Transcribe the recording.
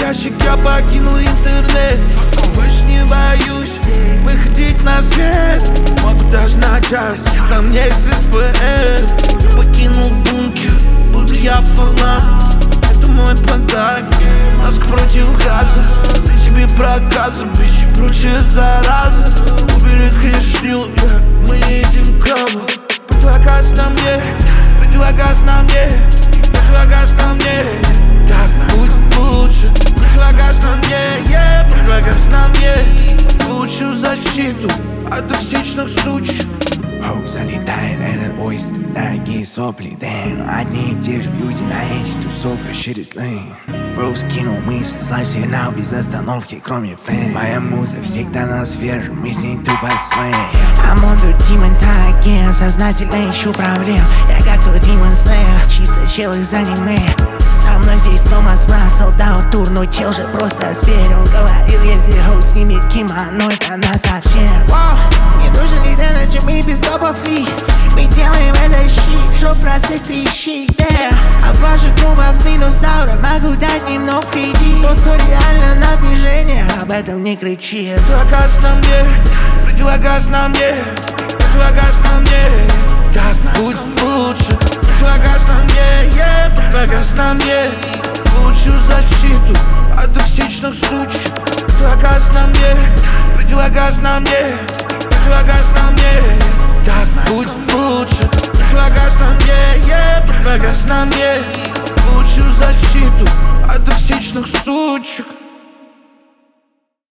ящик я покинул интернет. Больше не боюсь выходить на свет. Могу даже на час, там есть СПР. Покинул бункер, будто я фанат. Это мой подарок, маска против газа. Ты тебе проказы, бич, прочая зараза. Убери решил, мы едем к гробу. Предлагай на мне, предлагай на мне, предлагай на мне. Как будет лучше, предлагай на мне, предлагай на мне. Получу защиту от токсичных сучек. Хоу, залетает этот ойстер, дорогие сопли, damn. Одни и те же люди на этих тусовках, shit is lame. Бро скинул мысли, слайв сигнал без остановки, кроме фэн. Моя муза всегда на свежем, мы с ней тупо слэм. I'm on the demon time again, сознательно ищу проблем. Я как тот demon slayer, чисто чел из аниме. Со мной здесь Томас Бран, солдат тур, но чел же просто зверь. Он говорил, если Роу снимет кимоно, это насовсем. Не нужен ли energy, мы без топов ли? Мы делаем это щит, чтоб процесс трещит, От ваших клубов минусауров могу дать немного фиди. Тот, кто реально на движениях, об этом не кричит. Предлагай на мне, предлагай на мне, предлагай на мне. Как будет лучше, предлагай на мне, предлагай на мне. Получу защиту от токсичных сучек. Предлагай на мне, предлагай на мне, предлагай на мне. Как будет лучше, предлагай на мне, предлагай на мне. Получу защиту от токсичных сучек.